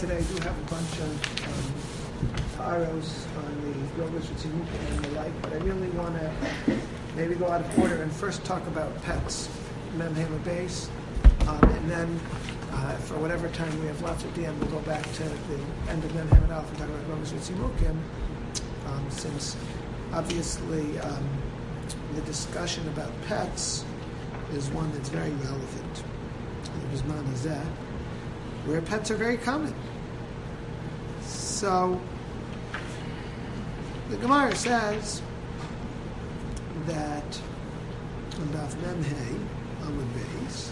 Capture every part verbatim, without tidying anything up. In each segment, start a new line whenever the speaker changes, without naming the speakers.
today. I do have a bunch of um, paros on the Rogas Ritzimukim and the like, but I really want to maybe go out of order and first talk about pets, Mem Hema base, um, and then uh, for whatever time we have left at the end, we'll go back to the end of Mem Hema Alf and talk about Rogas Ritzimukim, um, since obviously um, the discussion about pets is one that's very relevant. Bisman Hazeh, where pets are very common. So the Gemara says that on Daf Mem Hey Amud Beis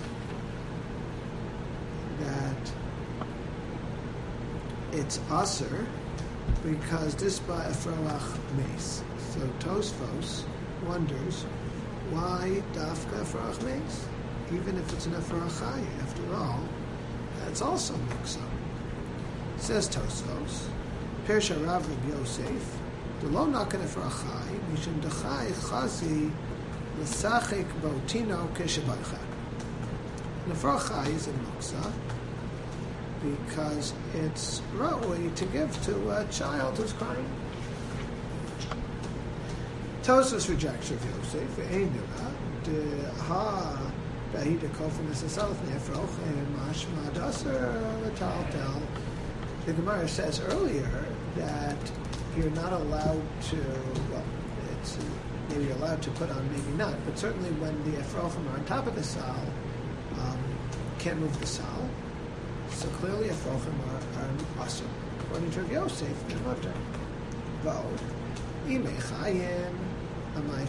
that it's aser because this by a froach mace. So Tosfos wonders why dafka froach mace, even if it's an efrachai. After all, that's also muksa. Says Tosfos, Pirsha Rav Reb Yosef, the lo nakan efrachai mishum dechai chazi l'sachik botino keshabaycha. An efrachai is a muksa because it's ra'ui to give to a child who's crying. Tosfos rejects Rav Yosef. Ve'enira de ha ba'ida kofin esasalf nefroch and mashma daser l'taltel. The Gemara says earlier that you're not allowed to. Well, it's maybe you're allowed to put on, maybe not, but certainly when the efrochim are on top of the sal, um, can't move the sal. So clearly efrochim are, are asur. According to Rav Yosef, they're mutter. Vo imei chayim. In other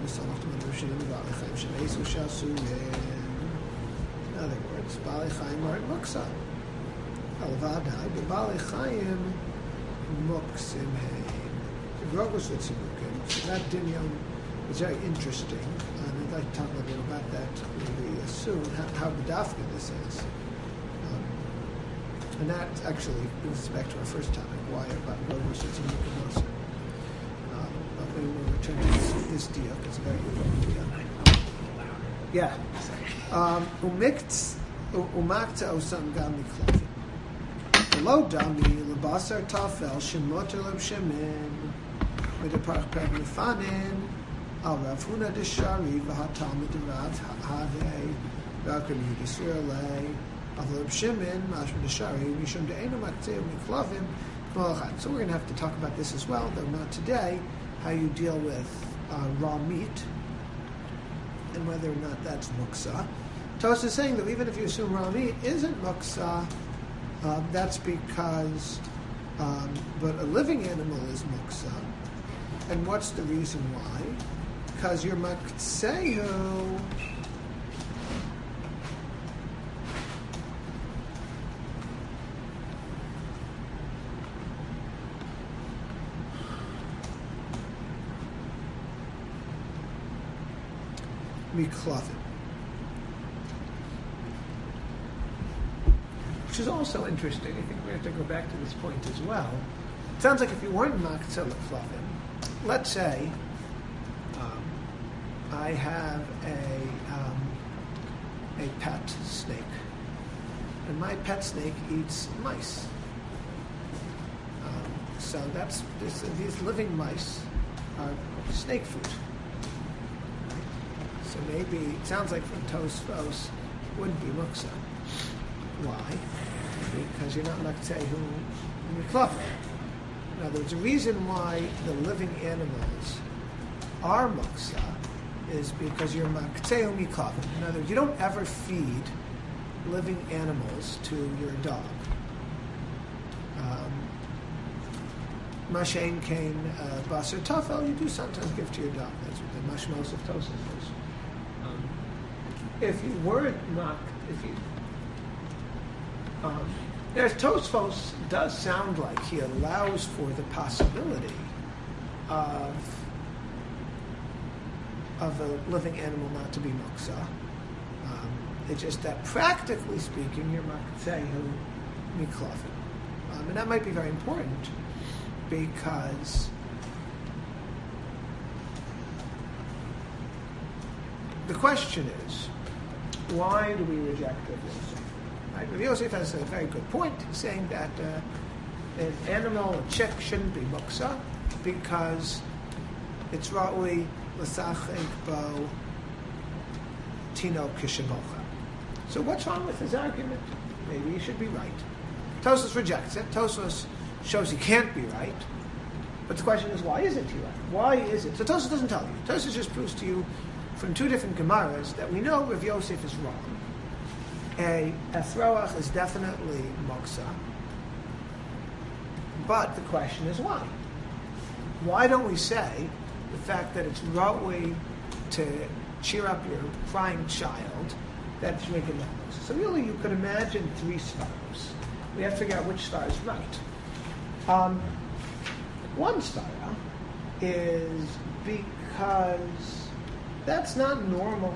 words, Bali Chaim are muksa. Alvadai, the Bali Chaim muksim heim. The Rogas Ritzimukim. So that dinyan is very interesting, and I'd like to talk a little bit about that maybe soon. How, how bedafka this is, um, and that actually brings us back to our first topic: why about Rogas Ritzimukim also. We will return to this, this deal because it's a very important deal. Yeah. Umikts umakta osam gam miklafim. Below dami lebasar tafel shemoter leb shemin midaparach peg mifanin al Rav Huna deshari v'hatalmid Rav Havei v'akram Yisrael lei al leb shemin mashma deshari mishum de'enu makta miklafim. So we're going to have to talk about this as well, though not today. How you deal with uh, raw meat and whether or not that's muksa. Tos is saying that even if you assume raw meat isn't muksa, uh, that's because, um, but a living animal is muksa. And what's the reason why? Because you're maktsehu. Miklavim. Which is also interesting. I think we have to go back to this point as well. It sounds like if you weren't Maktzeh Miklavim, let's say um, I have a um, a pet snake, and my pet snake eats mice. Um, so that's this, these living mice are snake food. So maybe, it sounds like from Tosfos, wouldn't be muksa. Why? Because you're not maktehu miklafim. In other words, the reason why the living animals are muksa is because you're maktehu miklafim. In other words, you don't ever feed living animals to your dog. Mashain kain basar tafel, you do sometimes give to your dog. That's what the mashmos of Tosfos is. If you weren't not, if you, um, there's Tosfos does sound like he allows for the possibility of of a living animal not to be muksa. Um, it's just that practically speaking, you're maktehu miklafim, um, and that might be very important because the question is, why do we reject Rav Yosef? Right? Rav Yosef has a very good point. He's saying that uh, an animal, a chick, shouldn't be muksa because it's ra'ui l'sachek bo tino kishabocha. So what's wrong with his argument? Maybe he should be right. Tosfos rejects it. Tosfos shows he can't be right. But the question is, why isn't he right? Why is it? So Tosfos doesn't tell you. Tosfos just proves to you from two different Gemaras that we know Rav Yosef is wrong. A Ethroach is definitely moksa. But the question is why? Why don't we say the fact that it's ra'ui to cheer up your crying child, that should make it not moksa? So really you could imagine three stars. We have to figure out which star is right. Um, one star is because that's not normal.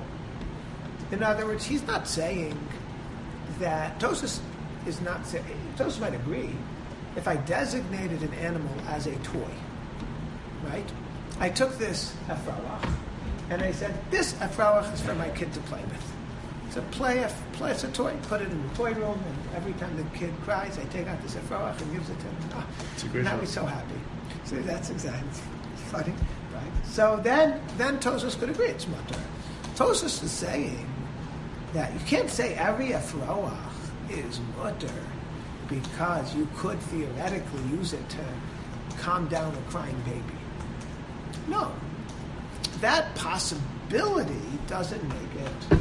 In other words, he's not saying that Tosfos is not saying. Tosfos might agree if I designated an animal as a toy, right? I took this Efrauach and I said, this Efrauach is for my kid to play with. So play, a, play it's a toy, put it in the toy room, and every time the kid cries, I take out this Efrauach and gives it to him. Oh,
it's a great
now he's so happy. So that's exactly funny, right? So then, then Tosfos could agree it's mutter. Tosfos is saying that you can't say every Efrauach is mutter because you could theoretically use it to calm down a crying baby. No. That possibility doesn't make it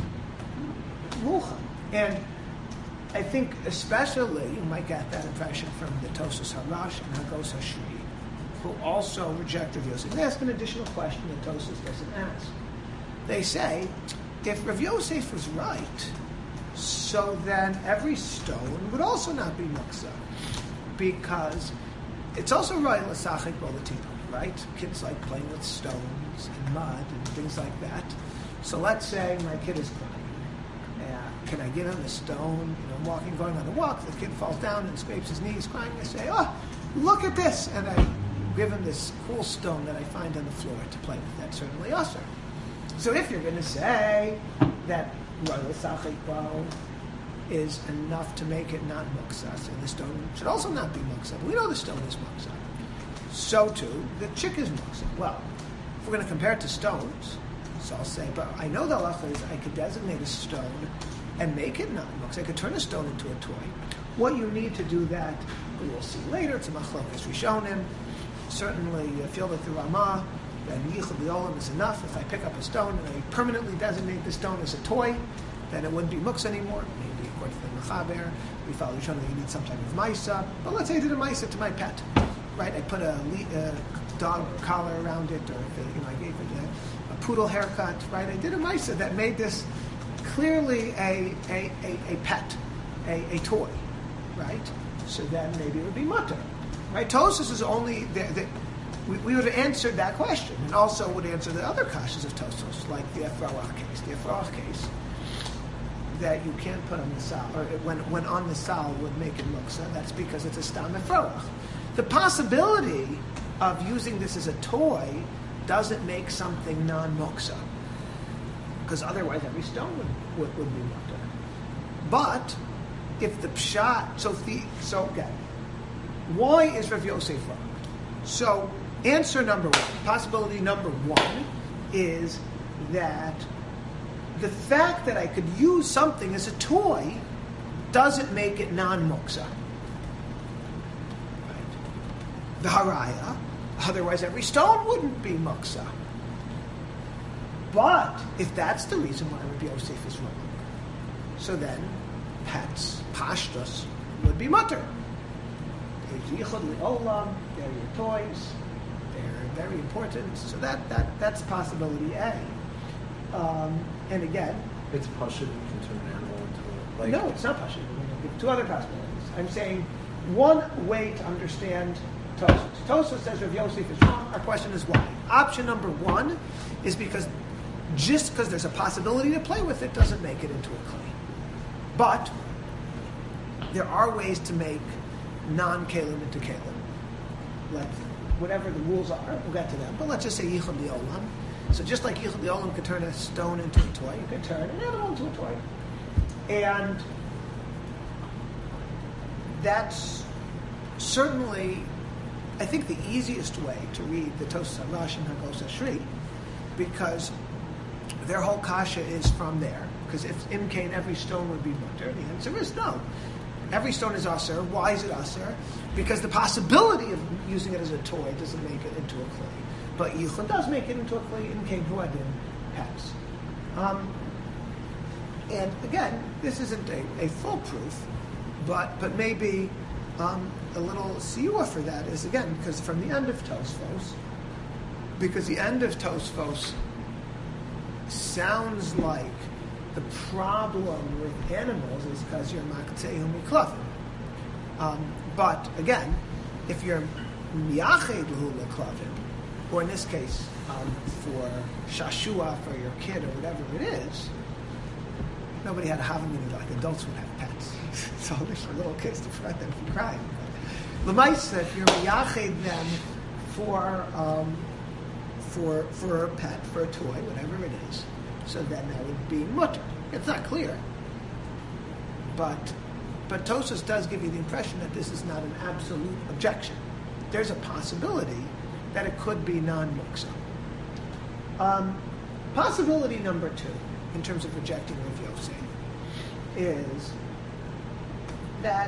rucha. And I think especially, you might get that impression from the Tosfos Harash and Hagos Hashri, who also reject Rav Yosef. They ask an additional question that Tosfos doesn't ask. They say, if Rav Yosef was right, so then every stone would also not be muksa, because it's also right l'sachik b'olatina, right? Kids like playing with stones and mud and things like that. So let's say my kid is crying. Uh, can I give him a stone? You know, I'm walking, going on a walk. The kid falls down and scrapes his knees, crying. I say, "Oh, look at this!" And I give him this cool stone that I find on the floor to play with. That's certainly usher. So if you're going to say that Royal Sachik is enough to make it not muksa, so the stone should also not be muksa, but we know the stone is muksa. So too, the chick is muksa. Well, if we're going to compare it to stones, so I'll say, but I know the halacha is I could designate a stone and make it not muksa. I could turn a stone into a toy. What you need to do that, we will see later. It's a machlokas rishonim. Certainly, I feel that the Ramah, that yichud li'olam is enough. If I pick up a stone and I permanently designate the stone as a toy, then it wouldn't be muksa anymore. Maybe according to the Mechaber, we follow Rishon that you need some type of maisa. But let's say I did a maisa to my pet, right? I put a, a dog collar around it, or if it, you know, I gave it a, a poodle haircut, right? I did a maisa that made this clearly a a, a, a pet, a, a toy, right? So then maybe it would be mutter, right? Tosfos is only the, the We, we would have answered that question, and also would answer the other kashas of Tosfos, like the Efrauach case. The Efrauach case that you can't put on the sal, or when when on the sal would make it muksa. That's because it's a stam Efrauach. The possibility of using this as a toy doesn't make something non-muksa, because otherwise every stone would, would, would be mukta. But if the pshat, so the so again, why is Rav Yosef wrong? So. Answer number one, possibility number one, is that the fact that I could use something as a toy doesn't make it non-muksa. Right? The haraya, otherwise every stone wouldn't be muksa. But if that's the reason why Rabbi Yosef is wrong, so then pets, pashtus, would be mutter. They're your toys. They're very important. So that, that that's possibility A. Um, and again,
it's pashut. You can turn an animal into a, like,
no, it's not pashut. Two other possibilities. I'm saying one way to understand Tosfos. Tosfos says Rav Yosef is wrong. Our question is why. Option number one is because just because there's a possibility to play with it doesn't make it into a clay. But there are ways to make non-kalim into kalim. Like whatever the rules are, we'll get to them. But let's just say yichud li'olam. So just like yichud li'olam could turn a stone into a toy, you could turn an animal into a toy. And that's certainly, I think, the easiest way to read the Tosas HaRash and Hagos HaShri, because their whole kasha is from there. Because if imkain every stone would be mutter, the answer is no. Every stone is aser. Why is it aser? Because the possibility of using it as a toy doesn't make it into a clay. But yichud does make it into a clay. Imkain huadin has. Um, and again, this isn't a, a full proof, but but maybe um, a little siyua for that is, again, because from the end of Tosfos, because the end of Tosfos sounds like the problem with animals is because you're maktzehum miklavim. Um, but again, if you're miyached lahu leklavim, or in this case, um, for shashua for your kid or whatever it is, nobody had a havamina like adults would have pets. So there's little kids to prevent them from crying. L'maisa, if you're miyached them for um, for for a pet, for a toy, whatever it is, so then that would be mutter. It's not clear, but but Tosas does give you the impression that this is not an absolute objection. There's a possibility that it could be non-muksa. Um, possibility number two, in terms of rejecting Rav Yosef, is that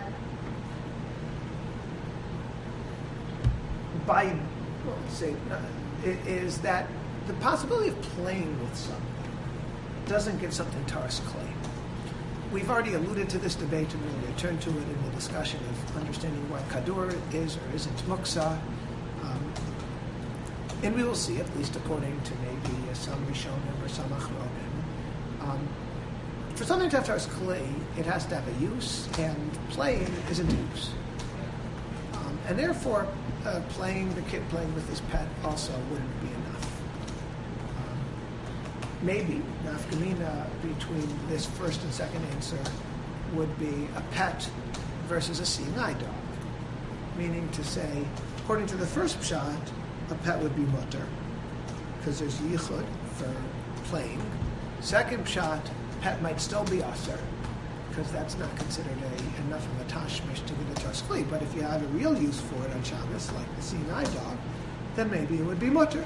by well, let's say uh, is that the possibility of playing with something doesn't give something Taras clay. We've already alluded to this debate and we'll return to it in the discussion of understanding what Kadur is or isn't Muksa. Um, and we will see, at least according to maybe some Rishonim or some Achronim. Um, for something to have Taras clay, it has to have a use, and playing isn't a use. Um, and therefore, uh, playing, the kid playing with his pet also wouldn't be enough. Maybe nafkamina between this first and second answer would be a pet versus a seeing eye dog. Meaning to say, according to the first pshat, a pet would be mutter, because there's yichud for playing. Second pshat, pet might still be aser, because that's not considered a, enough of a tashmish to be the taskli. But if you have a real use for it on Shabbos, like the seeing eye dog, then maybe it would be mutter.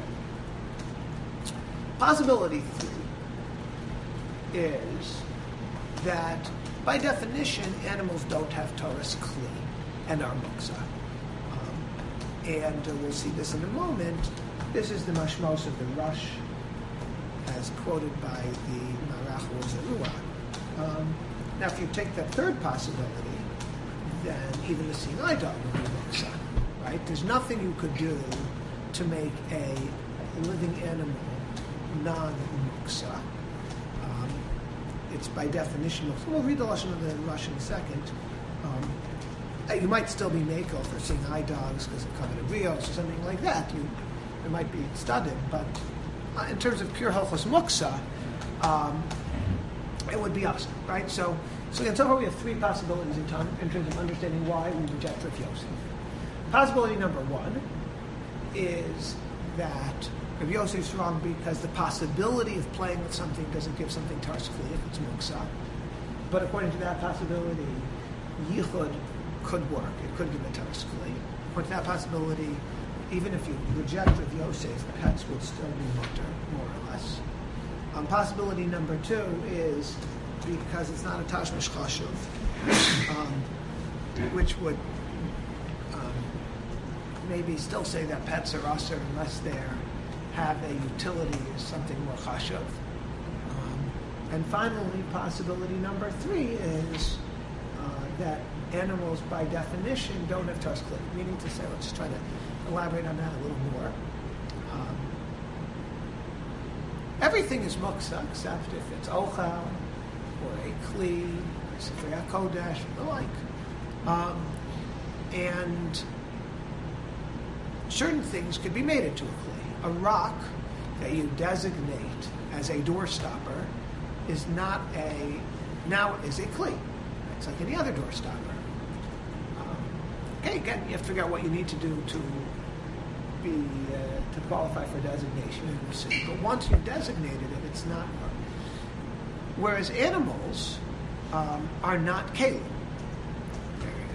Possibility three is that, by definition, animals don't have Taras Kli and are Muksa. Um, and uh, we'll see this in a moment. This is the mashmos of the Rush, as quoted by the Marach Zerua. Um, now, if you take the third possibility, then even the seeing eye dog would be Muksa, right? There's nothing you could do to make a living animal non-muksa. Um, it's by definition, we'll read the lesson of the Russian second. Um, you might still be mako for seeing eye dogs because of coveted rios or something like that. You, it might be studied, but uh, in terms of pure halachos muksa, um, it would be us, right? So, so again, so far we have three possibilities in, time, in terms of understanding why we reject Rav Yosef. Possibility number one is that Rav Yosef's wrong because the possibility of playing with something doesn't give something Taras Kli if it's Muksa. But according to that possibility, Yichud could work. It could give a Taras Kli. According to that possibility, even if you reject Rav Yosef, pets would still be mutter, more or less. Um, possibility number two is because it's not a Tashmish Chashuv, um, which would um, maybe still say that pets are aser unless they're have a utility as something more chashuv. Um, and finally, possibility number three is uh, that animals, by definition, don't have Taras Kli. Meaning to say, let's try to elaborate on that a little more. Um, everything is muksa, except if it's ochal, or a kli, or sifrei kodesh, or the like. Um, and certain things could be made into a kli. A rock that you designate as a door stopper is not a, now is a kli. It's like any other door stopper. Um, okay, again, you have to figure out what you need to do to be, uh, to qualify for designation in the city. But once you've designated it, it's not. Whereas animals um, are not kelim. They're, they're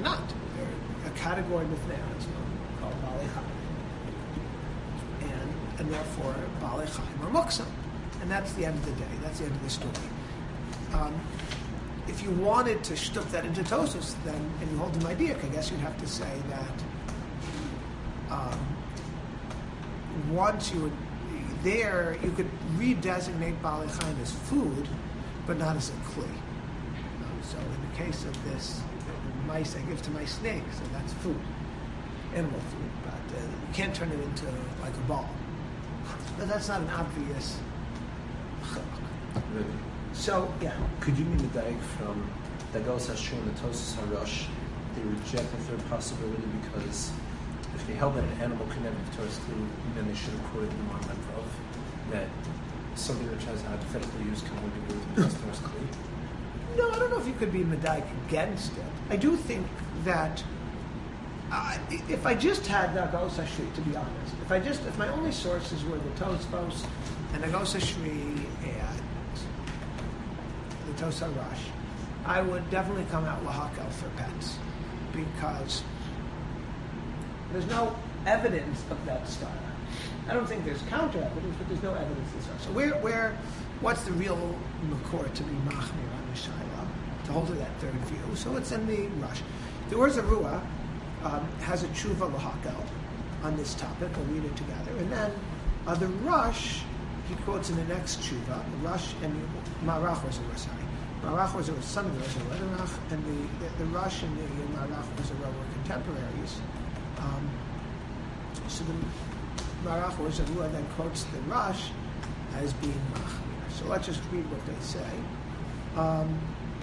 not. They're a category b'fnei atzmon called Balei Chaim. And, and therefore, Balei Chaim are Muksa. And that's the end of the day. That's the end of the story. Um, if you wanted to shtup that into Tosfos, then, and you hold him idea, I guess you'd have to say that um, once you would, there, you could redesignate Balei Chaim as food, but not as a kli. Um, so in the case of this, the mice I give to my snake, so that's food, animal food, but uh, you can't turn it into like a ball. But that's not an obvious.
Really?
So, yeah.
Could you mean the dag from Dagos Hashur and the Tosas Harush? They reject the third possibility because if they held that an animal could never have Torah's clue, then they should have quoted the Mar Levrov that something which has hypothetically used can only be used with Torah's clue.
No, I don't know if you could be medayik against it. I do think that uh, if I just had Dagos Hashur, to be honest, if I just if my only sources were the Tosfos and Dagos Hashur and the Tosar Rush, I would definitely come out lahakel for pets because there's no evidence of that style. I don't think there's counter evidence, but there's no evidence of that. So where, where, what's the real makor to be machmir on the shayla to hold to that third view? So it's in the Rush. The Or Zarua um, has a tshuva lahakel on this topic. We'll read it together, and then uh, the Rush he quotes in the next tshuva, the Rush and the Marach was a sorry. Marach was a son of the Rach, and the, the, the Rush and the Marach was a were contemporaries. Um, so the Marach was a then quotes the Rush as being machmir. So let's just read what they say. Um,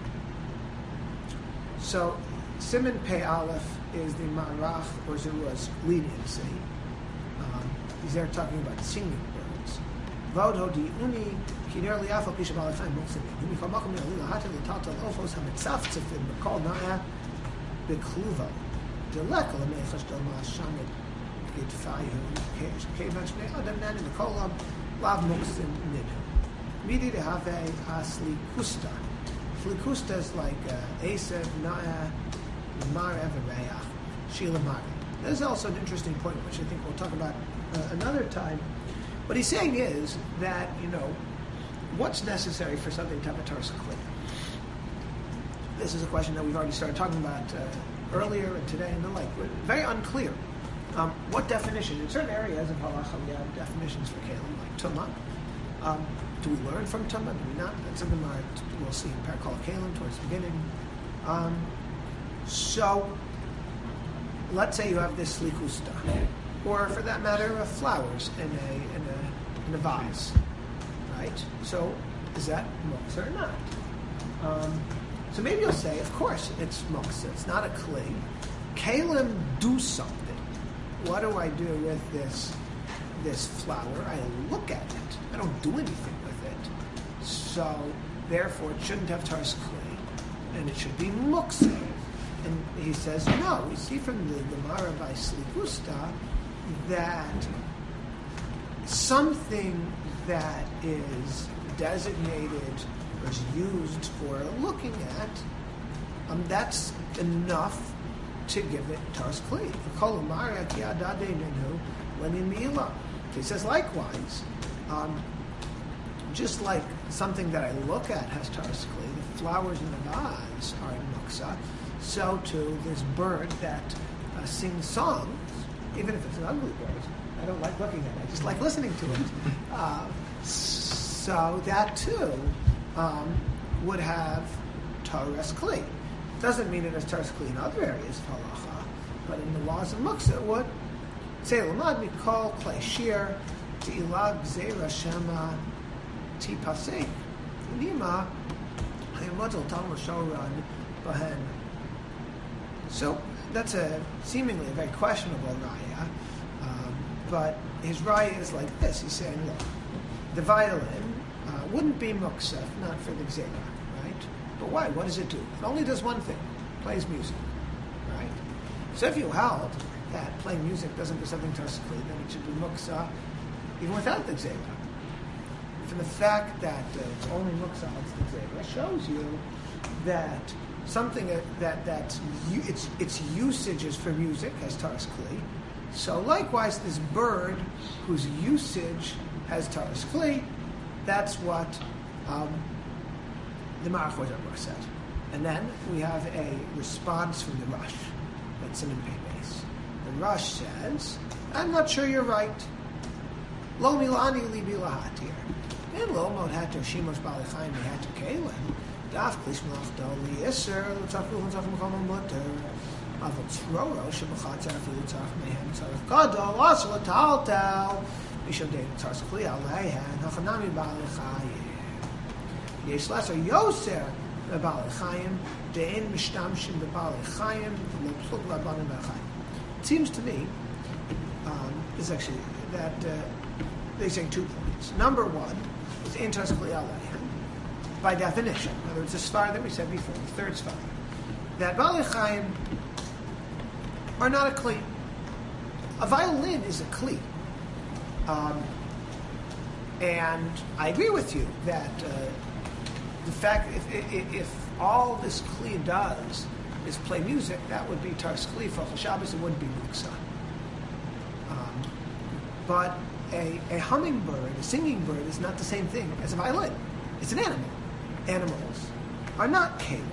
so Siman Pei Aleph is the Marach or Zeruah's leniency. Um, he's there talking about singing birds. Vod hodi uni kiner liafal pisha balei chaim muktzim. Umi kol makom yali lahatel l'taltal ofos hamitzaftzifim b'kol na'eh b'kluvo. Delek l'meichash del ma'ashamid gitfayu kevan shnei adam nani b'kolam lav muktzim nidhu. Midi dehave asli kusta. Flikusta is like uh, Esav, Na'eh, Mar Evereach, Sheila Mari. There's also an interesting point, which I think we'll talk about uh, another time. What he's saying is that, you know, what's necessary for something to have a Torah clear? This is a question that we've already started talking about uh, earlier and today and the like. We're very unclear. Um, what definition? In certain areas of halacha, we have definitions for kelim, like tumah. Um, do we learn from tumah? Do we not? That's something we'll see in Parakol Kelim towards the beginning. Um, so, let's say you have this likusta, or for that matter, uh, flowers in a in a in a vase, right? So, is that moksa or not? Um, so maybe you'll say, of course, it's moksa. It's not a kli. Kelim do something. What do I do with this this flower? I look at it. I don't do anything with it. So, therefore, it shouldn't have Taras Kli, and it should be Muksa. And he says, no. We see from the Gemara by Slikusta that something that is designated or is used for looking at, um, that's enough to give it Taras Kli. He says, likewise, um, just like something that I look at has Taras Kli, the flowers in the vase are in Muksa, so too this bird that uh, sings songs, even if it's an ugly bird, I don't like looking at it, I just like listening to it. Uh, so that too um, would have Taras Kli. Doesn't mean it has Taras Kli in other areas of halacha, but in the laws of Muksa it would. Say Lamad Mikol Klei Shir Ti'ilag Zera Shema Tipasek Nima Hayamodel Talmud Shoran Bahen. So that's a seemingly a very questionable raya, um, but his raya is like this. He's saying, look, the violin uh, wouldn't be muksa if not for the gzera, right? But why? What does it do? It only does one thing: plays music, right? So if you held that playing music doesn't do something Taras Kli, then it should be muksa even without the gzera. From the fact that uh, it's only muksa, it's the gzera, shows you that something that, that that's u- its its usage is for music has taras kli. So likewise, this bird whose usage has taras kli, that's what um, the Marach Ozerur said. And then we have a response from the Rush. That's an impay base. The Rush says, I'm not sure you're right. Lo milani libi lahatir. And lo mod hato shimos balachayim hato kalim. Daf klis melachto li iser l'tzafu l'tzafu l'chom l'mutter. Avot tzroro shebachatzer afilu tzaf mehem tzarech gadol asel l'taltel. Mishal dei tzarech kli aleihen hachanami balachayim. Yesh lesser yoser b'balachayim de'en mishtamshim b'balachayim lo plug rabbanim b'achayim. It seems to me, um, is actually that uh, they say two points. Number one is intas kli aleihen, by definition. In other words, the svar that we said before, the third svar, that balachayim are not a kli. A violin is a kli. Um, and I agree with you that uh, the fact if, if, if all this kli does is play music, that would be taras kli for Shabbos. It wouldn't be muksa. Um, but a, a hummingbird, a singing bird, is not the same thing as a violin. It's an animal. Animals are not keli.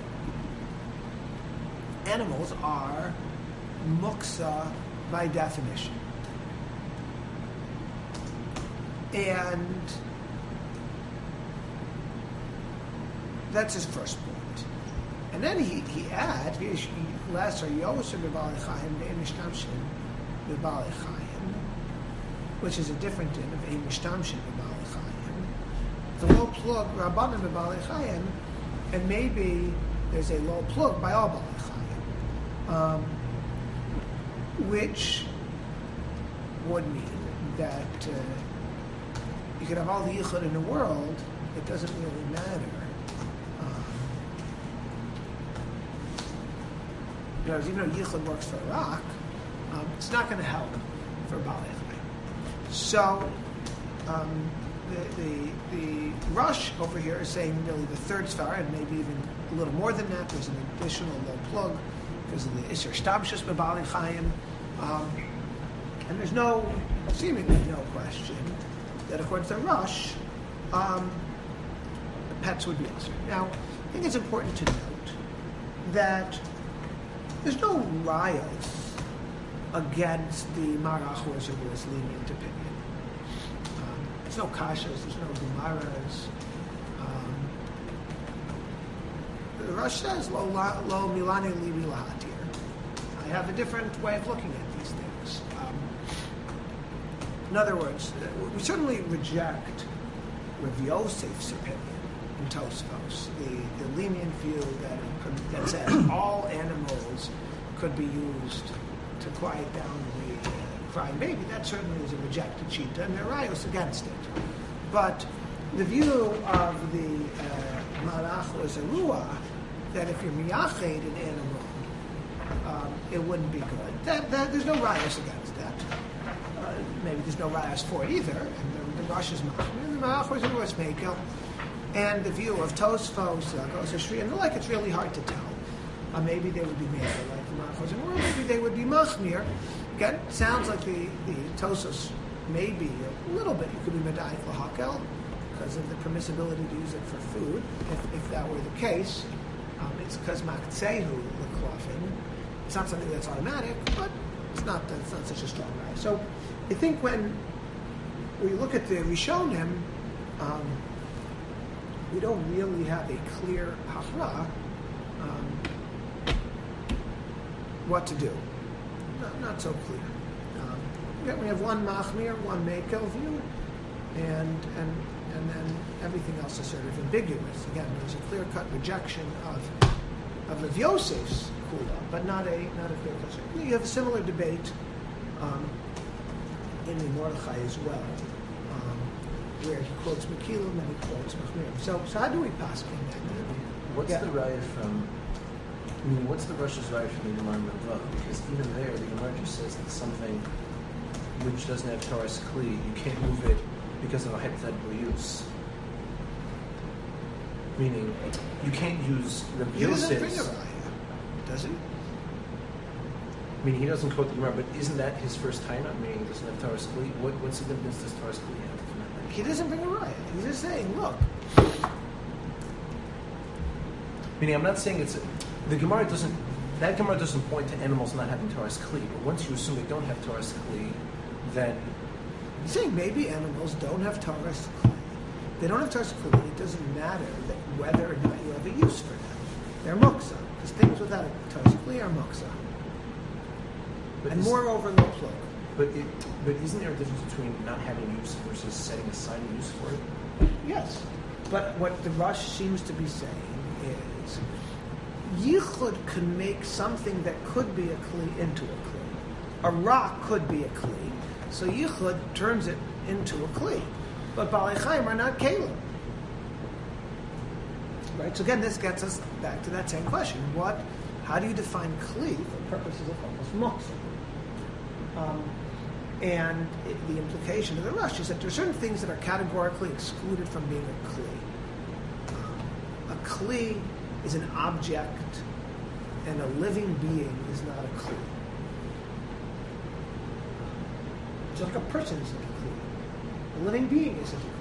Animals are muksa by definition. And that's his first point. And then he, he adds, which is a different din of ein mishtamshin b'balei chayim. The low plug rabbanim b'balei chayim, and maybe there's a low plug by all balei chayim, um, which would mean that uh, you could have all the yichud in the world. It doesn't really matter. Um, you know, even though yichud works for a rock, um, it's not going to help for balei chayim. So, um, the, the the Rush over here is saying really the third svar, and maybe even a little more than that. There's an additional low plug because of the Isser Stabshus B'Balei Chayim. Um, and there's no, seemingly no question that according to the Rush, um, the pets would be answered. Now, I think it's important to note that there's no riots against the Marach Ozerur's lenient opinion. Um, there's no kashas, there's no gemaras. Um, the Rush says, lo, lo milane libi lahatir. I have a different way of looking at these things. Um, in other words, we certainly reject Rav Yosef's opinion in Tosfos, the, the lenient view that, that says all animals could be used to quiet down the uh, crying baby. That certainly is a rejected shita, and there are rayos against it. But the view of the uh, Marach Ozerur, that if you're miyached an animal, um, it wouldn't be good. That, that there's no rayos against that. Uh, maybe there's no rayos for it either. And the, the Rush is machmir, and the Marach Ozerur is mekel. And the view of Tosfos, uh, Gozer Shri, and the like, it's really hard to tell. Uh, maybe they would be mekel like the Marach Ozerur, or maybe they would be machmir. Again, it sounds like the, the Tosos maybe a little bit. You could be medayik lahakel because of the permissibility to use it for food. If, if that were the case, um, it's because maktsehu l'klafin. It's not something that's automatic, but it's not it's not such a strong right. So I think when we look at the Rishonim, um, we don't really have a clear hachra um, what to do. Not, not so clear. Um, we have one machmir, one mekel view, and and and then everything else is sort of ambiguous. Again, there's a clear-cut rejection of of Rav Yosef's kula, but not a not a clear-cut. You have a similar debate um, in the Mordechai as well, um, where he quotes Mekilim and he quotes Machmir. So, so how do we pass on that?
What's
yeah.
the raya from? I mean, what's the Rush's raya from the Gemara Mervav? Because even there, the Gemara just says that something which doesn't have taras kli, you can't move it because of a hypothetical use. Meaning, you can't use Rabbi
He doesn't bring a
Yosef's.
raya, does he?
Meaning, he doesn't quote the Gemara, but isn't that his first taina? Meaning, he doesn't have Torah's Kli. What what significance does Torah's Kli have?
He doesn't bring a raya. He's just saying, look.
Meaning, I'm not saying it's a, the Gemara doesn't. That Gemara doesn't point to animals not having Torah's Kli. But once you assume they don't have Torah's Kli, then
He's saying maybe animals don't have Torah's Kli. They don't have Torah's Kli. It doesn't matter that whether or not you have a use for them. They're muksa. Because things without a Torah's Kli are muksa.
but
And
is-
moreover, low plug.
But it, but isn't there a difference between not having use versus setting aside a use for it?
Yes. But what the Rush seems to be saying is Yichud can make something that could be a Kli into a Kli. A rock could be a Kli. So Yichud turns it into a Kli. But Balei Chaim are not Kalim. Right? So again, this gets us back to that same question. What, how do you define Kli for purposes of almost Moksa? Um, and it, the implication of the Rush is that there are certain things that are categorically excluded from being a Kli. Um, a Kli is an object, and a living being is not a Kli. Just like a person isn't a Kli. A living being isn't a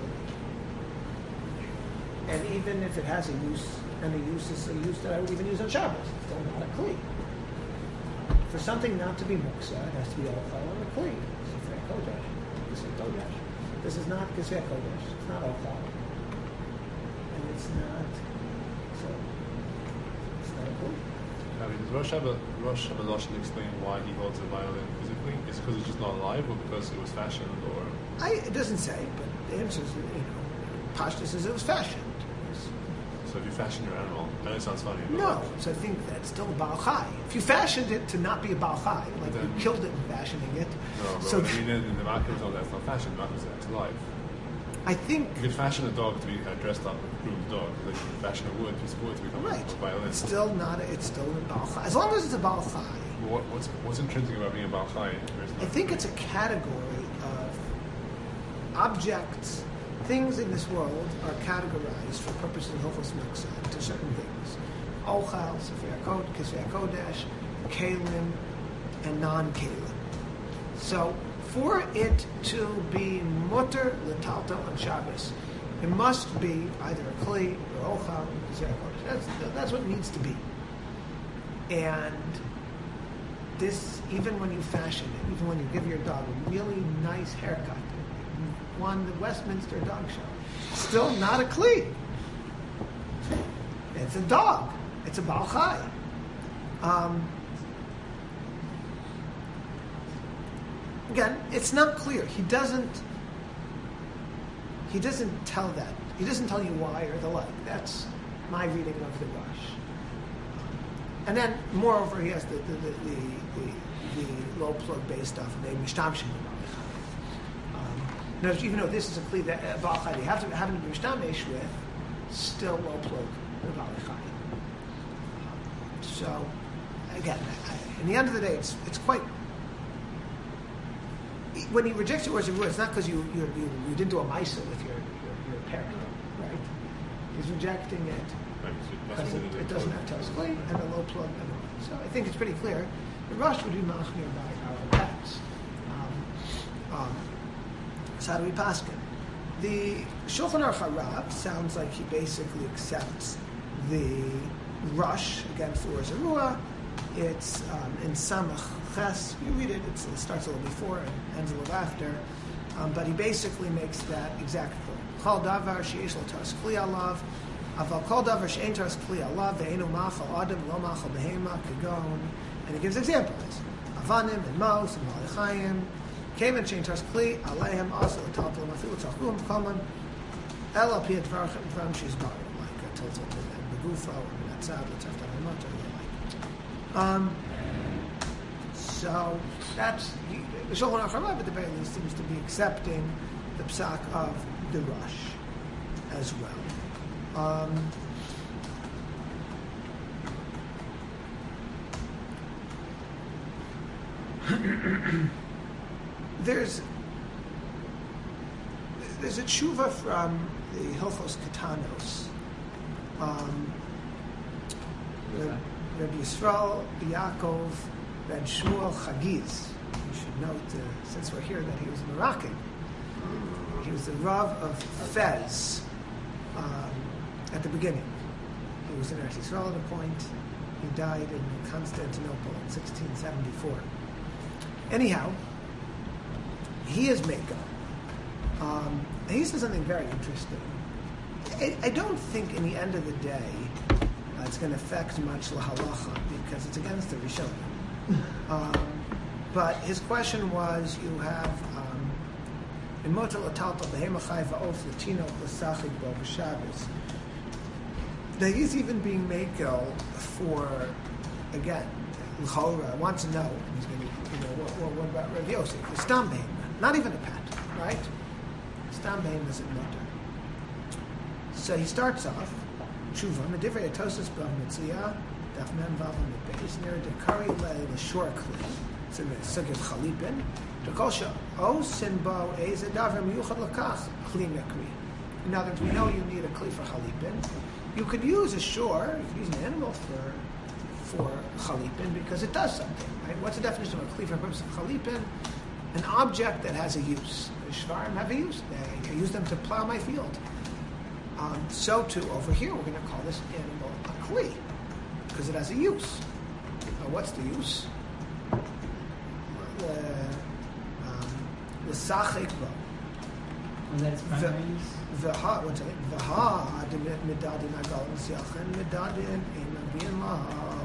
Kli. And even if it has a use, and the use is a use that I would even use on Shabbos, it's still not a Kli. For something not to be Muksa, it has to be all and a Kli. Kisvei Kodesh. Kisvei Kodesh. This is not Kisvei Kodesh. It's not all and it's not. So it's not a Kli.
I mean, does Rosh have a Rosh have a Lashon explain why he holds a violin physically? Is it because it's just not alive, or because it was fashioned, or?
I, it doesn't say, but the answer is, you know, Pashta says it was fashioned.
So if you fashion your animal, I know it sounds funny. But
No,
like,
so I think that's still a Baal Chai. If you fashioned it to not be a Baal Chai, like
Then-
you killed it in fashioning it.
no, but
so
I mean, in the market was all that's not fashion. The market was it's alive.
I think,
You could fashion a dog to be a dressed up, groomed dog. Like you can fashion a wood piece of wood to become
right,
a violin.
it's still not, a, it's still a Baal Chai. As long as it's a Baal Chai,
What, what's what's intrinsic about being a Baal Chai?
I think it's a category of objects. Things in this world are categorized for purposes of Hilchos Muksa to certain things. Ochal, Sefer Kod, Kisvei Kodesh, Kalim, and non-Kalim. So, for it to be mutter l'talto on Shabbos, it must be either a Kli or Ochal, Kisvei Kodesh. That's, that's what it needs to be. And this, even when you fashion it, even when you give your dog a really nice haircut, won the Westminster Dog Show, still not a Kli. It's a dog. It's a Baal Chai. Um, again, it's not clear. He doesn't. He doesn't tell that. He doesn't tell you why or the like. That's my reading of the Rush. And then, moreover, he has the the the, the, the, the low plug based stuff. And they mishtamshim um, now, even though this is a Kli that uh, Baal Chai, you have to have to be mishtamish with, still low plug the Baal Chai. So, again, I, in the end of the day, it's it's quite. When he rejects your words of words, it's not because you you, you you didn't do a ma'isa with your, your your parent, right? He's rejecting it
Like,
because it, it doesn't have Torah's Kli and a low plug. And so I think it's pretty clear. The Rush would be machmir by our pets. Um, um, so how do we paskin? The Shulchan Aruch Harav sounds like he basically accepts the Rush again for Zerua. It's um, in Samach Ches. You read it. It's, it starts a little before and ends a little after. Um, but he basically makes that exact point. Kol davar sheyesh lo Torah's Kli alav, aval kol davar she'ein Torah's Kli alav, ve'einu machal adam lo machal behema kagon. And he gives examples: avanim and mos and malachayim. Came and she'ein Torah's Kli aleihem also l'taltel mafilu tzachum common. El al pi advarchem from she's bar like a tilted and begufo and that's out. Let's have to have much. Um, so that's the Shulchan Aruch Harav at the very least seems to be accepting the psak of the Rush as well. Um, there's there's a tshuva from the Hilchos Katanos Um,
Who's that?
Rabbi Yisrael Yaakov Ben Shmuel Chagiz. You should note, uh, since we're here, that he was Moroccan. He was the Rav of Fez um, at the beginning. He was in Eretz Yisrael at a point. He died in Constantinople in sixteen seventy-four. Anyhow, he is Mako. Um, and he says something very interesting. I, I don't think in the end of the day uh, it's going to affect much lahalacha because it's against the Rishonim. Um, but his question was, you have um, in Motel Atalta Behemachai Va'of Latino L'Sachik Bo B'Shabbos. That he's even being Mako for, again, L'chora wants to know, and he's going to, you know, what, what, what about Rav Yosef? The Stam Behemah, not even a pet, right? Stam Behemah isn't mutter. So he starts off, Tshuva, Medivrei Atosis Bav Mitziyah, Daf Mem Vav Mitbeis, Ner Dekari Le L'Shor Kli, it's in the Sugya of Chalipin, Dekosha, O Sinbo Eze Davar Miyuchad Lakach, Kli Mekri. In other words, we know you need a Kli for Chalipin. You could use a shore, you could use an animal for for Chalipin because it does something, right? What's the definition of a Kli for the purpose of Chalipin? An object that has a use. The Shvarim have a use. They, I use them to plow my field. Um, so too, over here, we're going to call this animal a Kli because it has a use. Now, what's the use? The um, Sachik Bo.
And that's primary use?
V'ha, one second. V'ha, medadin agal n'siachin, medadin in being law.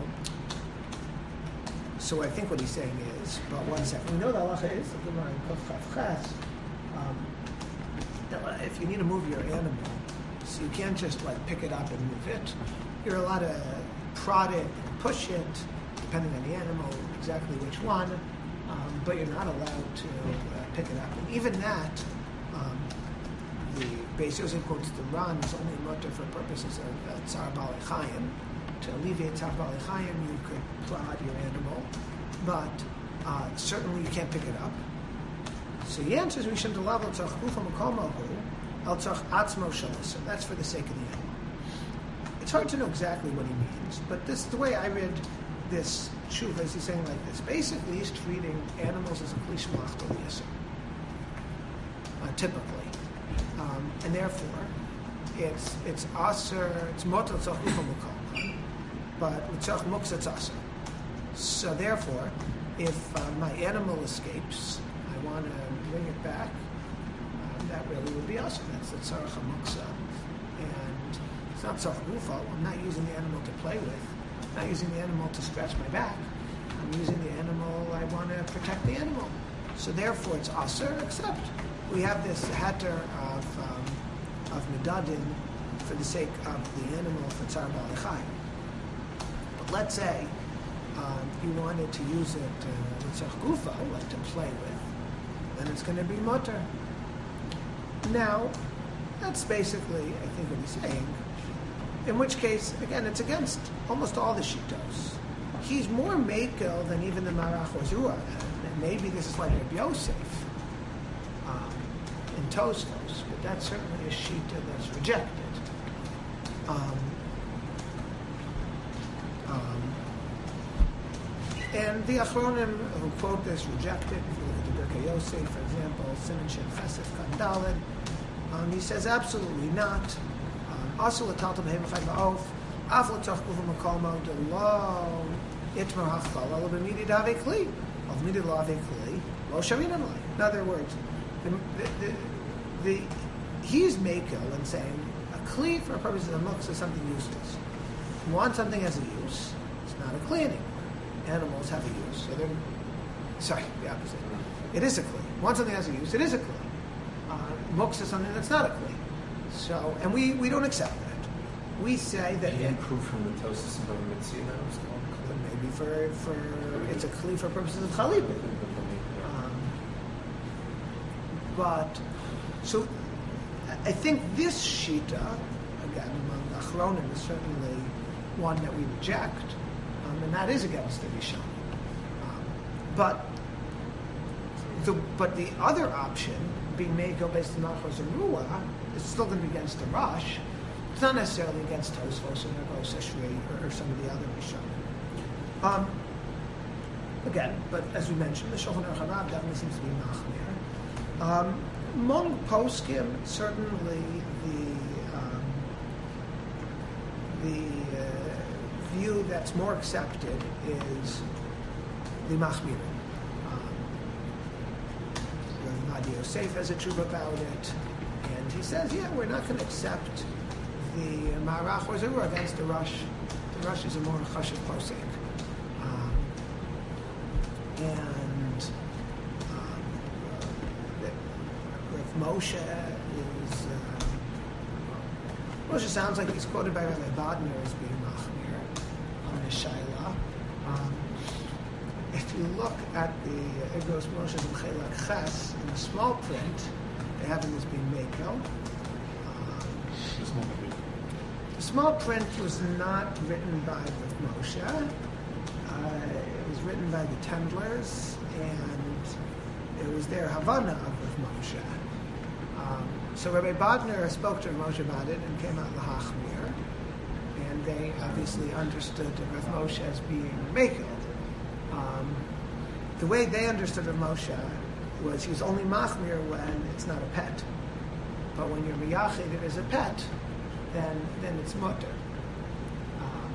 So I think what he's saying is, but one second. We know the halacha is, the Gemara in Kuf Chaf Ches, um, that if you need to move your animal, so you can't just like pick it up and move it. You're allowed to prod it and push it, depending on the animal, exactly which one, um, but you're not allowed to uh, pick it up. And even that, um, the Beis Yosef quotes the Ran is only mutter for purposes of uh, Tzar Bali Chayim. To alleviate Tzar Bali Chayim, you could prod your animal, but uh, certainly you can't pick it up. So the answer is we shouldn't allow al tzach gufa makomahu al tzach atzmo shalisa. That's for the sake of the animal. It's hard to know exactly what he means, but this the way I read this tshuva is he's saying like this. Basically, he's treating animals as a klish malach yisur, uh, typically. Um, and therefore, it's it's aser, it's motel tzach gufa makomahu, but l'tzach muksa it's aser. So therefore, if uh, my animal escapes, I want to bring it back, uh, that really would be aser. That's the tzarach hamuksa. And it's not tzarach gufa. I'm not using the animal to play with. I'm not using the animal to scratch my back. I'm using the animal, I want to protect the animal. So therefore, it's aser, except we have this hatter of um, of medadin for the sake of the animal for tzar bali chayim. But let's say um, you wanted to use it with tzach gufa, like to play with, then it's going to be mutter. Now, that's basically, I think, what he's saying. In which case, again, it's against almost all the shittos. He's more mekel than even the Marach or Zua. And maybe this is like Rabbi Yosef um, in Tosfos, but that's certainly a shita that's rejected. Um, um, and the Achronim who quote this reject it. If you look at the Birkei Yosef, for example, Siman Shem Chesef Kandalid, um, he says absolutely not. Also, the Talmud Behemachai Ba'of, Aflo Tzach Gufa Makomo Delo Itmar Hachbal Elo B'Midi Davei Kli of Midi Lavei Kli Lo Shamin Alai. In other words, the, the, the, the he's makel and saying a kli for purposes of muktzah is something useless. You want something as a use, it's not a kli anymore. Animals have a use, so they're sorry, the opposite. It is a kli. You want something as a use, it is a kli. Uh, muktzah is something that's not a kli. So, and we, we don't accept that. We say that
He improved from the Tosis of Mitzvah, that was called.
Maybe for for it's a kli for purposes of chalipin. Um, but so I think this shita, again among the Achronim, is certainly one that we reject, um, and that is against the Rishon. Um, but the but the other option, being made go based on Nachor Zerua, is still going to be against the Rush, It's not necessarily against Tosfos and Agos Eshri or, or some of the other Rishonim. Um, again, but as we mentioned, the Shulchan Aruch Harav definitely seems to be machmir. Um, Among poskim, certainly the um, the uh, view that's more accepted is the machmir. Rabbi Yosef has a tshuva about it, and he says, yeah, we're not going to accept the Marach or Zerur against the Rosh. The Rosh is a more chashiv posek. Um, and um, Rav Moshe is... Uh, Moshe sounds like he's quoted by Rabbi Bodner as being machmir on the Shaila. Um, If you look at the Egros Moshe and Chelak Ches in the small print, they have it as being Mekel. Um,
The small print.
the small print was not written by Rav Moshe. Uh, it was written by the Tendlers, and it was their Havana of Rav Moshe. Um, so Rabbi Bodner spoke to Rav Moshe about it and came out L'Hachmir, and they obviously understood Rav Moshe as being Mekel. Um, the way they understood Rav Moshe was he was only machmir when it's not a pet. But when you're miyachid it as a pet, then then it's mutter. Um,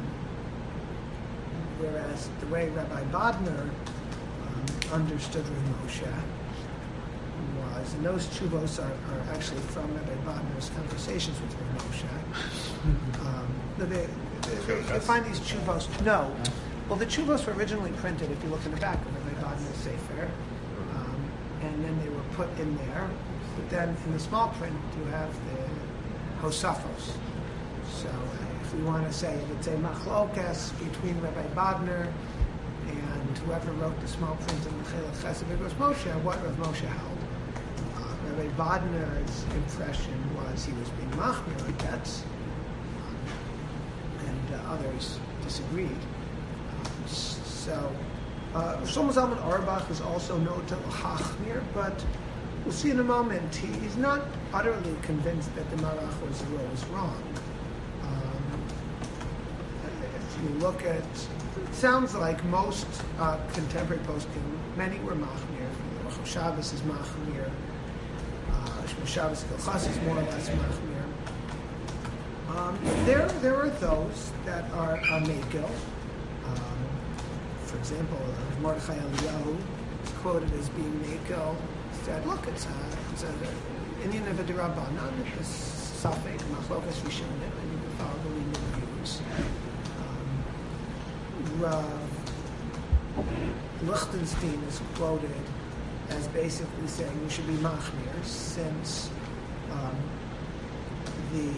whereas the way Rabbi Bodner um, understood Rav Moshe was, and those tshuvos are, are actually from Rabbi Bodner's conversations with Rav Moshe. um, they, they, they, they find these tshuvos. No. Well, the tshuvos were originally printed, if you look in the back of Rabbi Bodner's Sefer, um, and then they were put in there. But then in the small print, you have the Hosafos. So uh, if we want to say it's a machlokas between Rabbi Bodner and whoever wrote the small print in the Chelak Ches of Egros Moshe, what Rav Moshe held. Uh, Rabbi Bodner's impression was he was being machmir like that, um, and uh, others disagreed. So, uh, Shlomo Zalman Auerbach is also known to L'Hachmir, but we'll see in a moment, he, he's not utterly convinced that the Marach or Zerur is wrong. Um, if you look at, it sounds like most uh, contemporary poskim, many were Machmir. Rosh Shabbos is Machmir. Uh, Shmo Shabbos Gilchas is more or less Machmir. Um, there, there are those that are, are Mekel. For example, uh, Mordechai Eliyahu is quoted as being Mekel. Said, "Look, it's a, it's a Indian of a Dirabanan. It's Safek Machlokas Rishonim, and you can follow the leading views." Um, Rav Lichtenstein is quoted as basically saying you should be machmir since um, the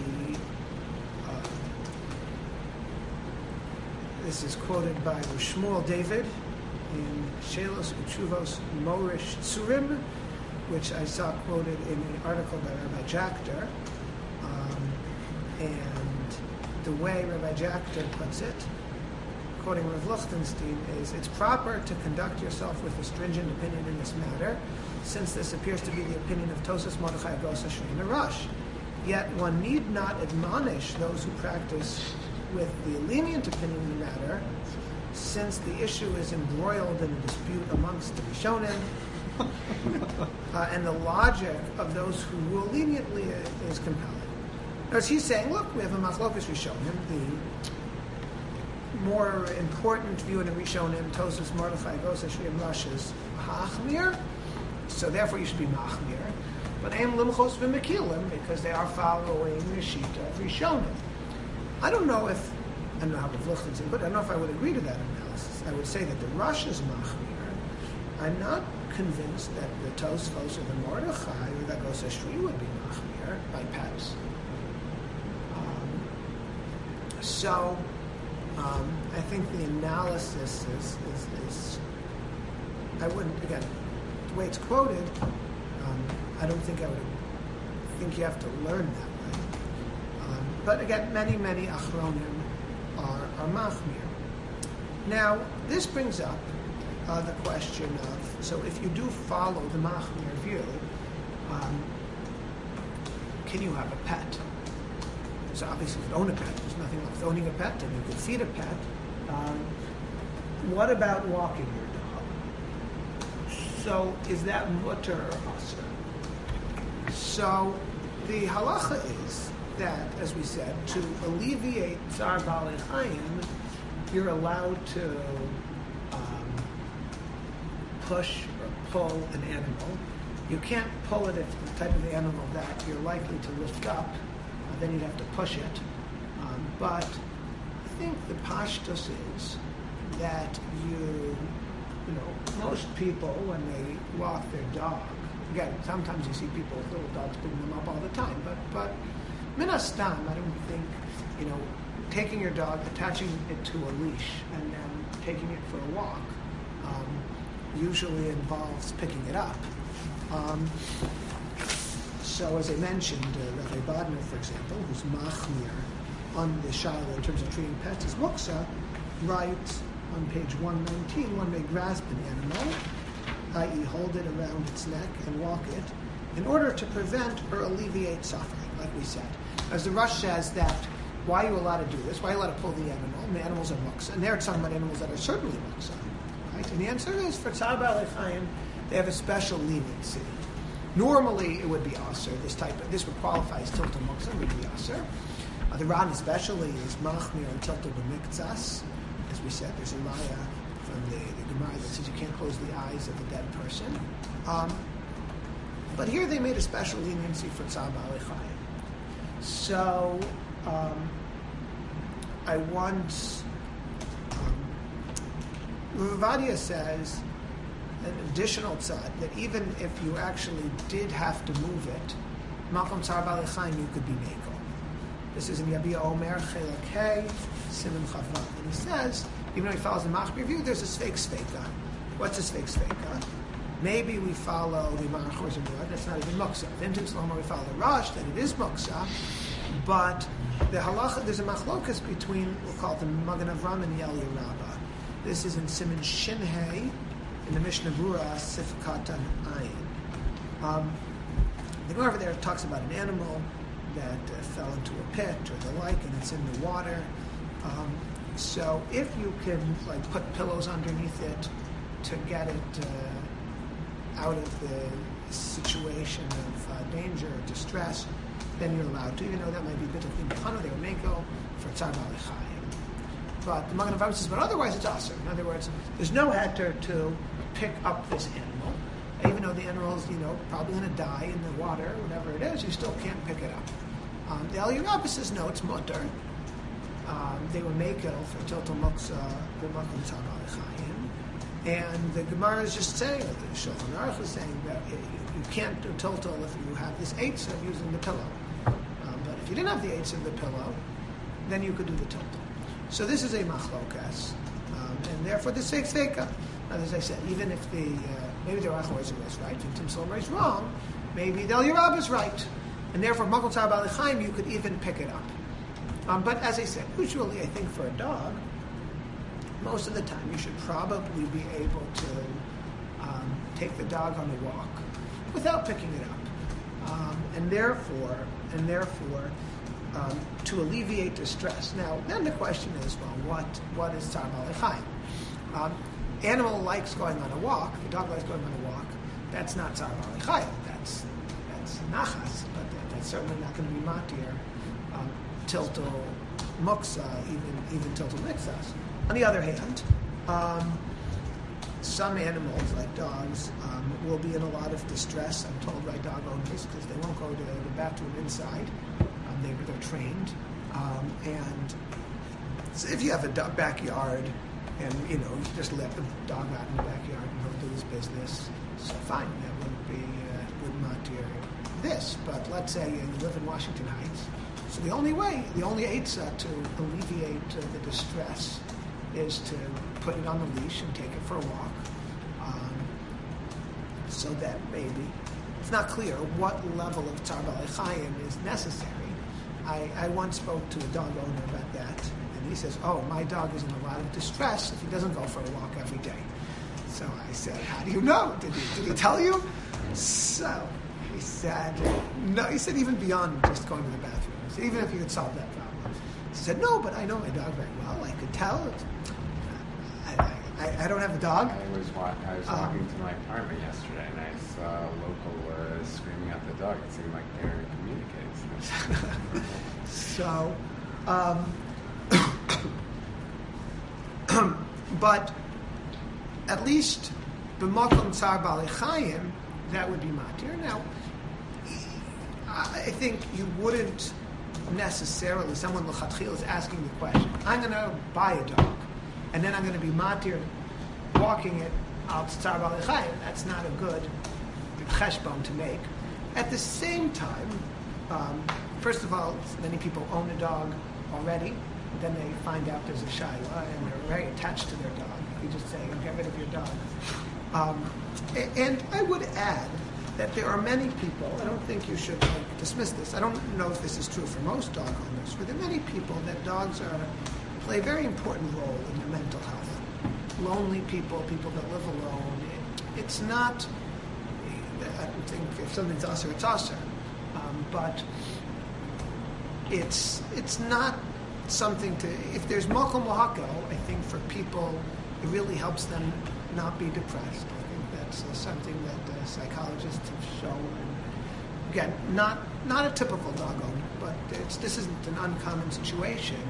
This is quoted by Shmuel David in Shelos Utshuvos Morish Tzurim, which I saw quoted in an article by Rabbi Jakter. Um, and the way Rabbi Jakter puts it, quoting Rav Lichtenstein, is it's proper to conduct yourself with a stringent opinion in this matter, since this appears to be the opinion of Tosas Mordechai Agos Eshri and Arash. Yet one need not admonish those who practice with the lenient opinion in the matter, since the issue is embroiled in a dispute amongst the Rishonim, uh, and the logic of those who rule leniently is compelling. As he's saying, look, we have a machlokas Rishonim, the more important view in the Rishonim, Tosas Mordechai Agos Eshri and Arash is hachmir, so therefore you should be machmir. But aim limchos v'mekilim, because they are following the shita of Rishonim. I don't know if, I don't know how Rav Lichtenstein, but I don't know if I would agree to that analysis. I would say that the Rosh is machmir. I'm not convinced that the Tosfos or the Mordechai or the Agos Eshri would be machmir by Pets. Um, so, um, I think the analysis is, is, is, I wouldn't, again, the way it's quoted, um, I don't think I would think you have to learn that. But again, many, many achronim are, are machmir. Now, this brings up uh, the question of, so if you do follow the machmir view, um, can you have a pet? so obviously you could own a pet. There's nothing wrong with owning a pet, and you could feed a pet. Um, what about walking your dog? So is that mutter or asr? So the halacha is that, as we said, to alleviate tsar balei chayim, you're allowed to um, push or pull an animal. You can't pull it if it's the type of animal that you're likely to lift up. Uh, then you'd have to push it. Um, but I think the pashtus is that you, you know, most people when they walk their dog, again, sometimes you see people with little dogs picking them up all the time, but but minas stam, I don't think, you know, taking your dog, attaching it to a leash, and then taking it for a walk um, usually involves picking it up. Um, so, as I mentioned, uh, Rabbi Bodner, for example, who's machmir on the Shiloh in terms of treating pets as muksa, writes on page one nineteen, one may grasp an animal, that is hold it around its neck and walk it, in order to prevent or alleviate suffering, like we said. As the Rush says that, why are you allowed to do this? Why are you allowed to pull the animal? And the animals are muksa. And they're talking about animals that are certainly muksa. Right? And the answer is, for tsar balei chayim, they have a special leniency. Normally, it would be aser. This type of, this would qualify as tiltul muksa, it would be aser. Uh, the Ran especially is machmir and tiltul b'miktsas. As we said, there's a raya from the, the Gemara that says you can't close the eyes of a dead person. Um, but here they made a special leniency for tsar balei chayim. So, um, I once, um, Ravadia says, an additional tzad, that even if you actually did have to move it, Malcolm Tsar Balei Chayim, you could be Mekel. This is in Yabia Omer, Chelak Hey, Simon Chavva. And he says, even though he follows the Machmir view, there's a Sveik Sveika. What's a Sveik Sveika? Maybe we follow the Marach Horzimur, that's not even Muksa. Vintin Shlomo, we follow the Rosh, that it is Muksa. But the halacha, there's a machlokas between, we'll call it the Magen Avram and Yel Yerabah. This is in Siman Shinhei, in the Mishnah Berurah, Sif Katan Ayin. Um, the Gemara over there talks about an animal that uh, fell into a pit or the like, and it's in the water. Um, so if you can like put pillows underneath it to get it uh, out of the situation of uh, danger or distress, then you're allowed to, even though that might be a bit of imchana, they would make go for tsar balei chayim. But the Magen Avraham says, but otherwise it's aser. In other words, there's no heter to pick up this animal, even though the animal is, you know, probably going to die in the water, whatever it is, you still can't pick it up. Um, the El Yerabah says, no, it's mutter. Um, they were makel for tiltul muksa, the makom tsar balei chayim. And the Gemara is just saying, the Shulchan Aruch is saying that you, you can't do tiltul if you have this eitz of using the pillow. Um, but if you didn't have the eitz of the pillow, then you could do the tiltul. So this is a machlokas, um, and therefore the seik seika. Now, as I said, even if the uh, maybe the Rachor is right, if Tim Solomon is wrong, maybe the El Yerabah is right, and therefore makom tsar balei chayim, you could even pick it up. Um, but as I said, usually I think for a dog, most of the time you should probably be able to um, take the dog on a walk without picking it up, um, and therefore, and therefore. Um, to alleviate distress. Now, then the question is, well, what what is tsar balei chayim? Um, animal likes going on a walk. The dog likes going on a walk. That's not tsar balei chayim. That's that's nachas, but that, that's certainly not going to be matir um, tiltul muksa, even even tiltul mixas. On the other hand, um, some animals, like dogs, um, will be in a lot of distress, I'm told by dog owners, because they won't go to the bathroom inside. They, they're trained, um, and so if you have a dog backyard, and you know you just let the dog out in the backyard and he'll do his business, so fine, that wouldn't be uh, would not do this. But let's say you live in Washington Heights, so the only way, the only eitzah to alleviate uh, the distress is to put it on the leash and take it for a walk, um, so that maybe it's not clear what level of tsar balei chayim is necessary. I, I once spoke to a dog owner about that, and he says, oh, my dog is in a lot of distress if he doesn't go for a walk every day. So I said, how do you know? Did he, did he tell you? So he said, no, he said even beyond just going to the bathroom. He said, even if you could solve that problem. He said, no, but I know my dog very well. I could tell. I, I, I don't have a dog.
I was wa- I was
Um,
walking to my apartment yesterday, and I saw a local uh, screaming at the dog. It seemed like they're communicating.
So, um, but at least b'makom tsar b'alei chayim, that would be matir. Now, I think you wouldn't necessarily, someone l'chatchil is asking the question, I'm going to buy a dog, and then I'm going to be matir walking it out to tsar b'alei chayim. That's not a good cheshbon to make. At the same time, um, first of all, many people own a dog already. Then they find out there's a shaila, and they're very attached to their dog. You just say, get rid of your dog. Um, a- and I would add that there are many people, I don't think you should like, dismiss this. I don't know if this is true for most dog owners, but there are many people that dogs are play a very important role in their mental health. Lonely people, people that live alone. It, it's not, I don't think if something's usher, it's usher. Um, but it's it's not something to, if there's makom lahakel, I think for people, it really helps them not be depressed. I think that's uh, something that uh, psychologists have shown. And again, not not a typical dog owner, but it's, this isn't an uncommon situation.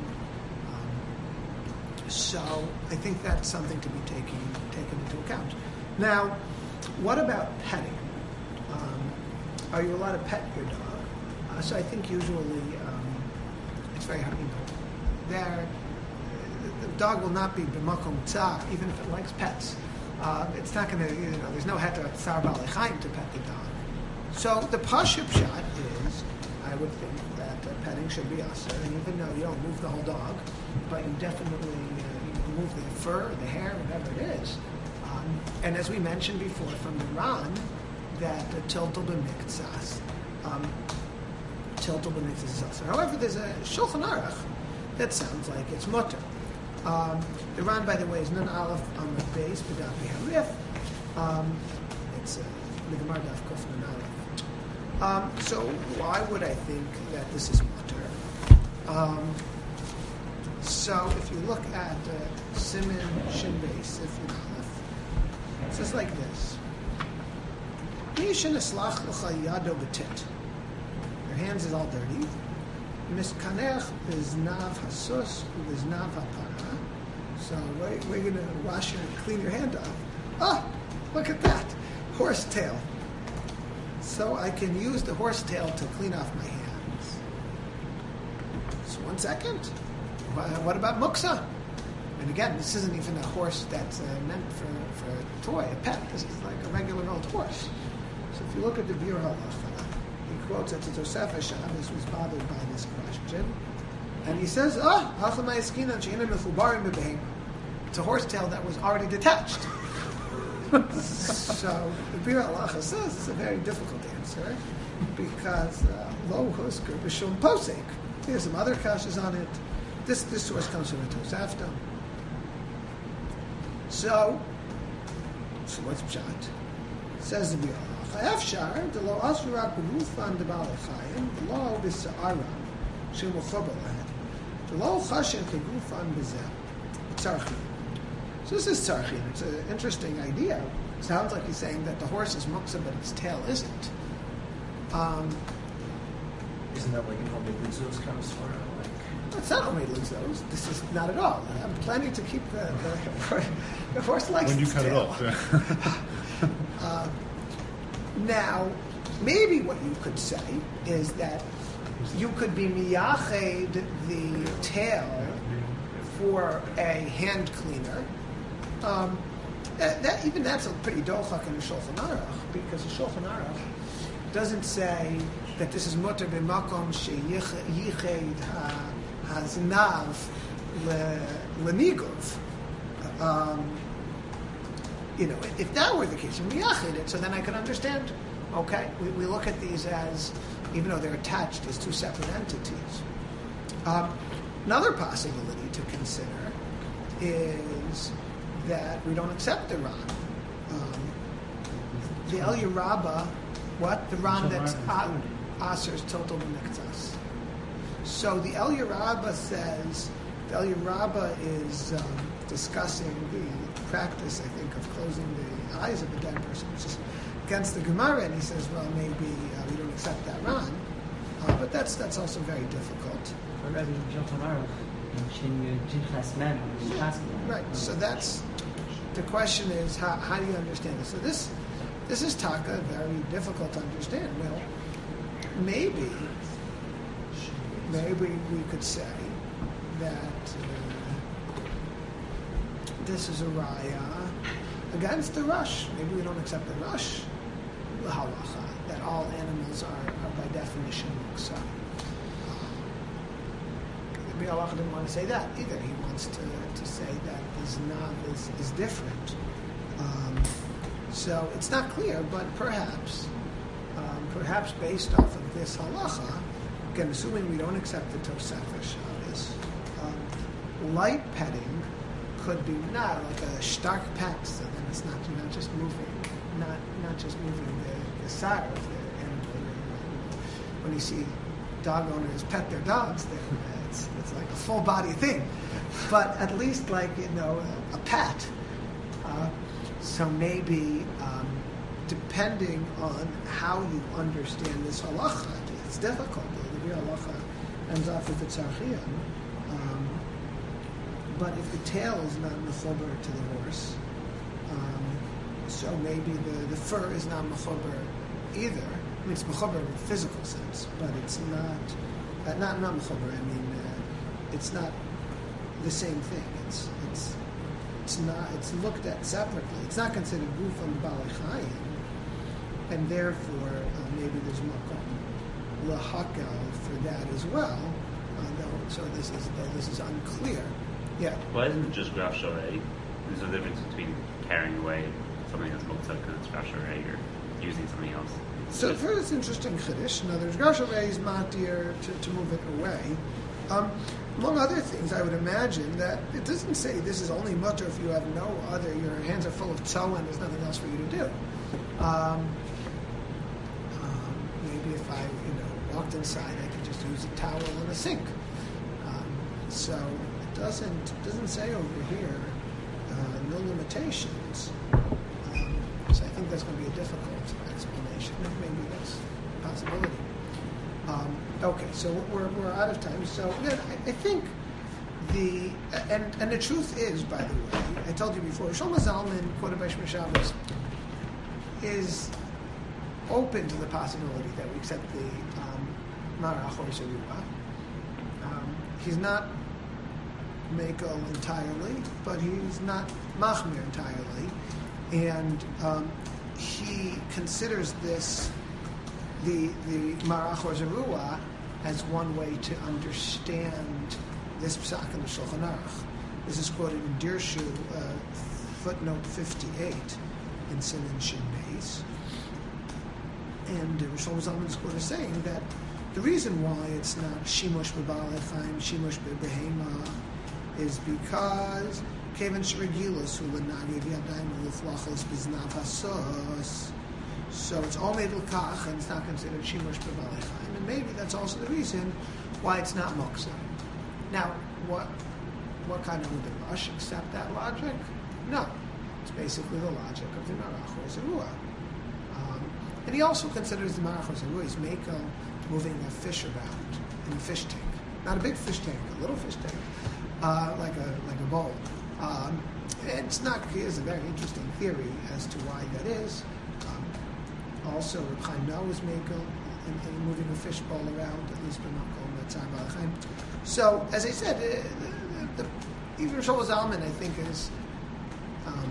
Um, so I think that's something to be taken taken into account. Now, what about petting? Um, are you allowed to pet your dog? Uh, so I think usually um, it's very hard. You know, there, the dog will not be b'makom tsar, even if it likes pets. Uh, it's not going to, you know, there's no heter tsar b'alei chayim to pet the dog. So the pashut shot is, I would think that uh, petting should be usher, and even though you don't move the whole dog, but you definitely uh, you move the fur, the hair, whatever it is. Um, and as we mentioned before from the Ran, that uh, tiltal b'miktsas, um, tiltal b'miktsas is usher. However, there's a Shulchan Aruch that sounds like it's mutter. Um, the Ran, by the way, is nun aleph on the base, b'daf b'harif. Um, it's uh, the Gemara daf kuf nun aleph. Um, so why would I think that this is mutter? Um, so if you look at uh, Siman Shin Beis, if you aleph, it says like this: Misheneslach l'cha yado b'tit. Your hands is all dirty. Miskanech biznav hasus biznav hapara. So we're, we're going to wash your, clean your hand off. Ah, look at that, horse tail. So I can use the horse tail to clean off my hands. So one second. What about muksa? And again, this isn't even a horse that's uh, meant for, for a toy, a pet. This is like a regular old horse. So if you look at the Bir Halacha, he quotes that the Tosefah Shabbos was bothered by this question. And he says, ah, it's a horsetail that was already detached. So the Bir Halacha says it's a very difficult answer because lo husker b'shum posek. There's some other kashas on it. This this source comes from the Tosefta. So, so what's pshat? Says the Bir Halacha. Efshar de lo asrak b'rufan de b'alei chayim lo b'sa'ara shel mochaber lahem lo chashen kegufan b'zeh tzarchim. So this is tzarchim. It's an interesting idea. It sounds like he's saying that the horse is muksa, but its tail isn't. Um,
Isn't that like an Omid Lizos kind of story? Like,
it's not only lizos. This is not at all. I'm planning to keep the, the, the horse likes
When you
its
cut
tail.
it off. Yeah.
uh, now, maybe what you could say is that you could be miyached the tail for a hand cleaner. Um, that, that even that's a pretty dolchak in the Shulchan Aruch, because the Shulchan Aruch doesn't say that this is mutter b'makom sheyiched haznav lenigov. Um, you know, if that were the case, and miyached it, so then I could understand. Okay, we, we look at these as, even though they're attached as two separate entities. Um, another possibility to consider is that we don't accept the Ran. Um, the El Yerabah What? The Ran that's
Shavar
a- Aser's total Miktas. So the El Yerabba says, the El Yerabba is um, discussing the practice, I think, of closing the eyes of a dead person, which is against the Gemara, and he says, well, maybe uh, we don't accept that Ran. Uh, but that's that's also very difficult.
Rabbi Shulchan Aruch, in Jinchas Mem, in Pascal.
Right. So that's the question is how, how do you understand this? So this this is taka very difficult to understand. Well, maybe maybe we could say that uh, this is a raya against the rush. Maybe we don't accept the rush halacha that all animals are, are by definition muksa. Rabbi Halacha didn't want to say that either. He wants to, to say that the znav is, is different. Um, so it's not clear, but perhaps, um, perhaps based off of this halacha, again, assuming we don't accept the Tosefah Shabbos, um, light petting could be not like a stark pet, so then it's not you're not just moving, not not just moving the, the side of the animal. When you see dog owners pet their dogs, it's it's like a full body thing, but at least like you know a, a pat. Uh, so maybe um, depending on how you understand this halacha, it's difficult. The halacha ends off with the tzarchiyah. Um, But if the tail is not mechober to the horse, um, so maybe the, the fur is not mechober either. I mean, it's mechober in the physical sense, but it's not uh, not not mechober. I mean, uh, it's not the same thing. It's it's it's not. It's looked at separately. It's not considered gufam b'alei chayim, and therefore uh, maybe there's makom lahakel for that as well. Uh, though, so this is though this is unclear. Yeah.
Why isn't it just graf sharei? There's a difference between carrying away something that's muktzah because it's graf sharei or using something else.
So for this interesting chiddush, in other words, graf sharei is matir to, to move it away. Um, among other things, I would imagine that it doesn't say this is only mutter if you have no other, your hands are full of tzoa and there's nothing else for you to do. Um, um, maybe if I, you know, walked inside, I could just use a towel and a sink. Um, so doesn't doesn't say over here uh, no limitations. Um, so I think that's going to be a difficult explanation. Maybe that's a possibility. Um, okay, so we're we're out of time. So again, I, I think the and and the truth is, by the way, I told you before, Shlomo Zalman quoted by Shmir Shabbos is open to the possibility that we accept the Marach or Zeruah. Um, he's not Mekel entirely, but he's not Machmir entirely, and um, he considers this the the Marach or Zeruah as one way to understand this psak in the Shulchan Aruch. This is quoted in Dirshu, uh, footnote fifty-eight in Siman Shin Beis, and uh, Shlomo Zalman is quoted saying that the reason why it's not Shimush b'Baalei Chaim, Shimush b'Behema, is because Kevin Shregilus who l'nagev yadayim l'flachos b'znav hasos. So it's all made l'kach and it's not considered Shimush b'Baalei Chaim, and maybe that's also the reason why it's not moksa. Now, what what kind of would the Rush accept that logic? No, it's basically the logic of the Marach or Zeruah. Um, and he also considers the Marach or Zeruah is Mekel moving a fish around in a fish tank, not a big fish tank, a little fish tank. Uh, like a like a bowl. Um, it's not clear. It's a very interesting theory as to why that is. Um, also, Reb Chaim Nau is Mekel in, in moving a fish bowl around, at least b'makom Tzar Baalei Chaim. So, as I said, uh, the, the, even Shlomo Zalman, I think, is um,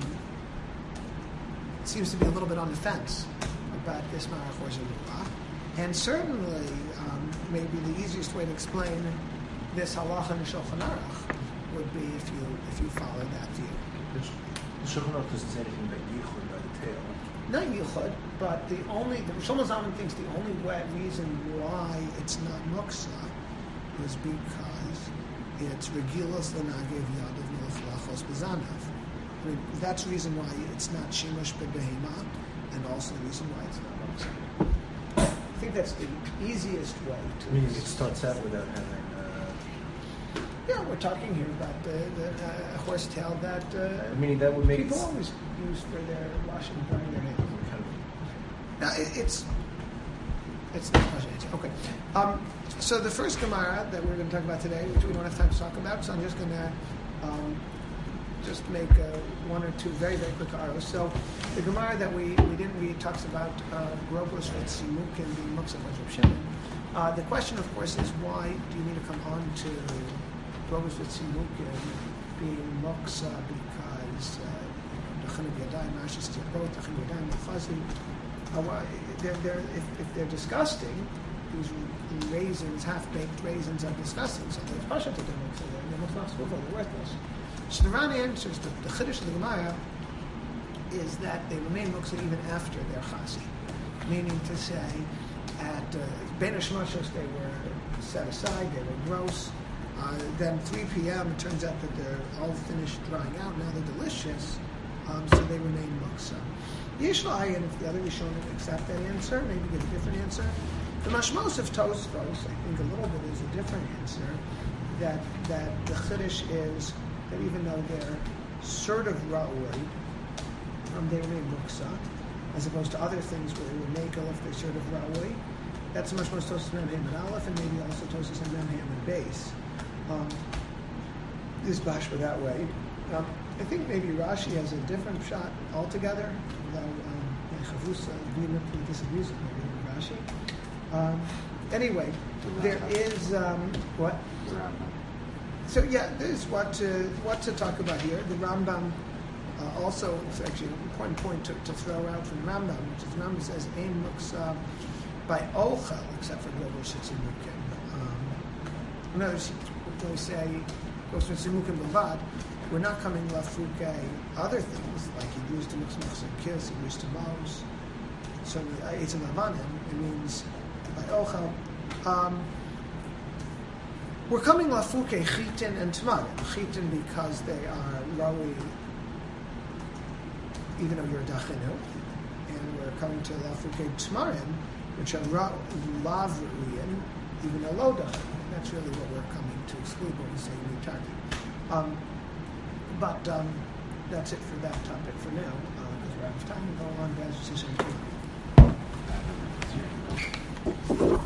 seems to be a little bit on the fence about this Marach or Zeruah. And certainly, um, maybe the easiest way to explain this halacha in the Shulchan Aruch would be if you if you follow that view.
The Shulchan Aruch doesn't say anything about yichud by the tail.
Not yichud, but the only the Shlomo Zalman thinks the only way, reason why it's not muksa is because it's regilas l'nagev yadav l'flachos b'zanav. I mean, that's the reason why it's not shimush b'behema, and also the reason why it's not muksa. think that's the easiest way to.
I mean, it starts out without having. Uh,
Yeah, we're talking here about the, the uh, horsetail that uh,
I mean, that would make
people
it-
always use for their washing and drying their hands.
kind of,
Now, it, it's it's not much answer. Okay. Um, so the first Gemara that we're going to talk about today, which we don't have time to talk about, so I'm just going to um, just make uh, one or two very, very quick arrows. So the Gemara that we, we didn't read talks about Grobos uh, Vitzimukim being Muksa Reb Shimon. Uh, the question, of course, is why do you need to come on to Grobos Vitzimukim being Muksa because Dachin Yadayim, Rashi says both Dachin Yadayim and Fuzzy. Uh, why, they're, they're, if, if they're disgusting, these raisins, half-baked raisins are disgusting, so there's pasha to them, so they're not they're worthless. So the Ran answers, the, the Chiddush of the Gemara is that they remain muksa even after they're chasi, meaning to say, at uh, Ben Hashmashos they were set aside, they were gross, uh, then three p.m. it turns out that they're all finished drying out, now they're delicious, um, so they remain muksa. Yishlai, and if the other Rishonim accept that answer, maybe get a different answer. The Mashmos of Tosfos, I think a little bit is a different answer, that that the Chiddush is that even though they're sort of ra'oi, um, they remain muksa, as opposed to other things where they would make if they're sort of ra'oi. That's the Mashmos Tosfos Mem Ham and Aleph, and maybe also Tosfos and Mem Ham and Base. Um, this Bashma that way. Um, I think maybe Rashi has a different shot altogether, although um, Chavusa vehemently disagrees with maybe Rashi. Um, anyway, there is um, what? So yeah, there's what to what to talk about here. The Rambam uh, also it's actually an important point to, to throw out from Rambam, which is Rambam says Ein Muksa by Ochel, except for Global Shitzimukim. Um, in other words, when we say Global Shitzimukim Bavad, we're not coming lafuke other things like he used to mix mix and kiss, he used to mouse. So uh, it's an avanim. It means by ochel. Um, we're coming lafuke chitin and tamarim. Chitin because they are rawi, even though you're dachinu, and we're coming to lafuke tamarim, which are ra- lav ru'in, even though lo dachinu. That's really what we're coming to exclude when we say mutarki. Um, But um, that's it for that topic for now, because uh, we're out of time. We'll go on to Bezos.